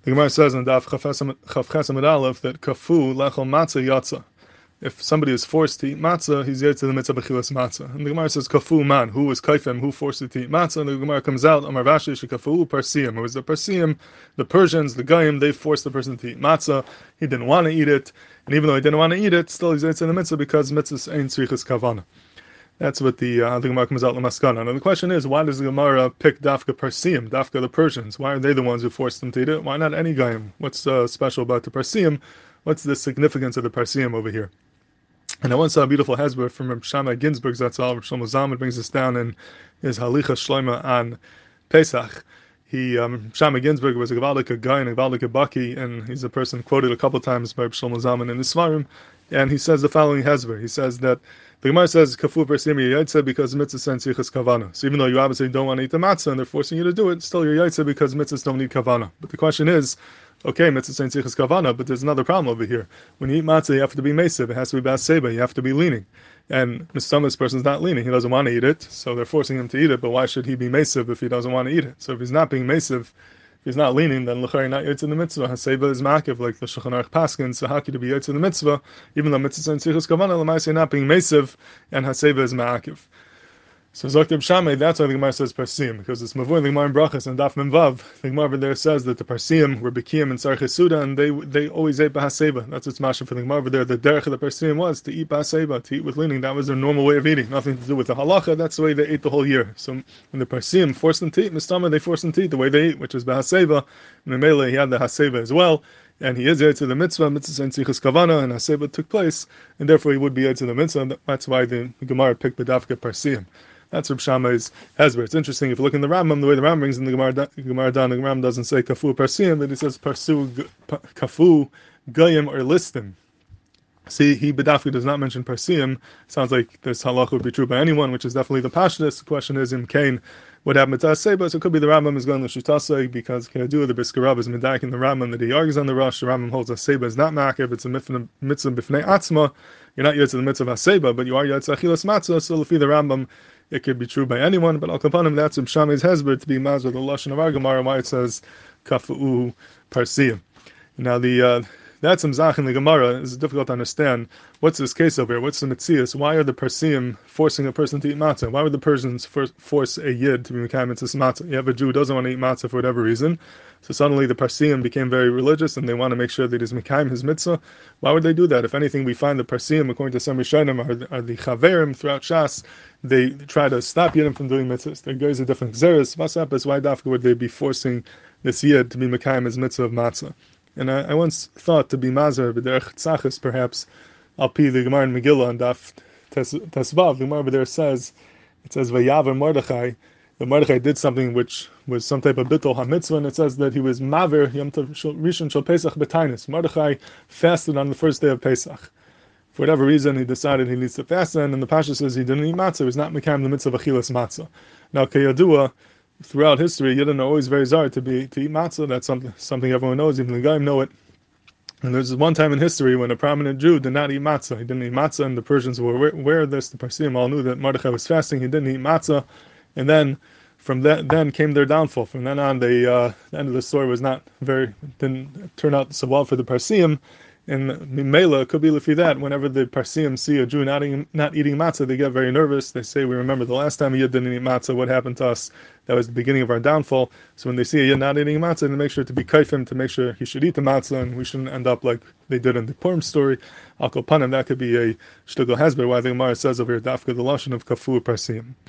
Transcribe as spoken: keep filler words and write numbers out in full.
The Gemara says in Daf Chavches Amud Aleph that kafu lechol matzah yatza. If somebody is forced to eat matzah, he's yet to the mitzvah b'chilas matzah. And the Gemara says kafu man, who was kaifem, who forced it to eat matzah. And the Gemara comes out, Amar Vashi shekafu parsiyim. It was the Parsiyim, the Persians, the Goyim, they forced the person to eat matzah. He didn't want to eat it, and even though he didn't want to eat it, still he's yet to the mitzvah because mitzvahs ain't tzrichas kavana. That's what the uh, the Gemara comes out l'maskana. And the question is, why does the Gemara pick Dafka Parsiyim, Dafka the Persians? Why are they the ones who forced them to eat it? Why not any Goyim? What's uh, special about the Parsiyim? What's the significance of the Parsiyim over here? And I once saw a beautiful hezbollah from Reb Shammai Ginsburg Zatzal. Reb Shlomo Zalman brings this down in his Halicha Shloima on Pesach. He, um, Shammai Ginsburg was a Gavaldika guy and a Gavaldika Baki, and he's a person quoted a couple times by Reb Shlomo Zalman in the Svarim. And he says the following hezbollah. He says that the Gemara says kafu parsiyim yaitze because mitzvah sends yichas kavana. So even though you obviously don't want to eat the matzah and they're forcing you to do it, still you're yaitze because mitzvahs don't need kavana. But the question is, okay, mitzvah sends yichas kavana, but there's another problem over here. When you eat matzah, you have to be mesiv. It has to be bas seba. You have to be leaning. And Mister This person's not leaning. He doesn't want to eat it, so they're forcing him to eat it. But why should he be mesiv if he doesn't want to eat it? So if he's not being mesiv, he's not leaning, then l'chari not yotze in the mitzvah. Haseba is makiv, like the Shulchan Aruch Paskin, so haki to be yotze in the mitzvah, even though mitzvah and tzrichas kavana, l'maaseh not being mesiv, and haseba is makiv. So Zokter Shammai, that's why the Gemara says Parsiyim, because it's Mavur, the Gemara in Brachas, and Daf Memvav. The Gemara over there says that the Parsiyim were Bikiyim and Sarchei Suda, and they they always ate Bahaseba. That's what's masha for the Gemara over there. The derech of the Parsiyim was to eat Bahaseba, to eat with leaning. That was their normal way of eating, nothing to do with the halacha. That's the way they ate the whole year. So when the Parsiyim forced them to eat Mistama, they forced them to eat the way they eat, which is Bahaseba. And Mele, he had the Haseba as well, and he is yet to the mitzvah, mitzvah and tzrichas kavana, and Haseba took place, and therefore he would be yet to the mitzvah. That's why the, the Gemara picked the Dafka Parsiyim. That's Reb Shammai's hezbollah. It's interesting, if you look in the Rambam, the way the Rambam brings in the Gemara, the Gemara down, the Rambam doesn't say kafu parsiyim, but he says parsu, kafu, goyim, or listim. See, he B'dafka does not mention parsiyim. Sounds like this halacha would be true by anyone, which is definitely the pashtus. The question is, in Cain, what happened to Haseba? So it could be the Rambam is going to Shutasai, because Kedua, the Brisker Rav, is medaik in the Rambam that he argues on the Rosh. The Rambam holds Haseba is not makiv, it's a mitzvah b'fnei atzma. You're not yet to the mitzvah of Haseba, but you are yet to achilas matzah, so if the Rambam, it could be true by anyone, but Al Kapanim, that's Reb Shammai's hezbollah to be mazur the lashon of our Gemara, why it says kafu parsiyim. Now the uh, that's some zach in the Gemara. It's difficult to understand. What's this case over here? What's the mitzias? Why are the Parsiyim forcing a person to eat matzah? Why would the Persians for, force a yid to be mekayim mitzvahs matzah? You have a Jew who doesn't want to eat matzah for whatever reason, so suddenly the Parsiyim became very religious and they want to make sure that he's mekayim his mitzvah. Why would they do that? If anything, we find the Parsiyim, according to some Rishonim, are, are the chaverim throughout Shas. They try to stop yidim from doing mitzvahs. Their guys are different xeris. What's up is why dafka would they be forcing this yid to be mekayim his mitzvah of matzah? And I, I once thought to be mazar b'derech tzachis, perhaps I'll pee the Gemara in Megillah and Daf Tesvav. The Gemara over there says, it says Vayaver Mordechai. The Mordechai did something which was some type of bittul hamitzvah, and it says that he was maver yom tov rishon shel Pesach b'tainis. Mordechai fasted on the first day of Pesach. For whatever reason, he decided he needs to fast, and the Pasha says he didn't eat matzah. He was not mekayim the mitzvah of achilas matzah. Now, kayadua, throughout history, Yidden are always very zar to be to eat matzah. That's something something everyone knows, even the Goyim know it. And there's one time in history when a prominent Jew did not eat matzah. He didn't eat matzah, and the Persians were aware of this. The Parsiyim all knew that Mordechai was fasting. He didn't eat matzah, and then from that then came their downfall. From then on, they uh, the end of the story was not very didn't turn out so well for the Parsiyim. And Mimela could be lefi that whenever the Parsiyim see a Jew not eating, not eating matzah, they get very nervous. They say, we remember the last time a Yid didn't eat matzah, what happened to us? That was the beginning of our downfall. So when they see a Yid not eating matzah, they make sure to be kaifim, to make sure he should eat the matzah, and we shouldn't end up like they did in the Purim story. Al Kol Panim, that could be a shtugal hezbollah, why the Gemara says over here, dafka the lashon of kafu Parsiyim.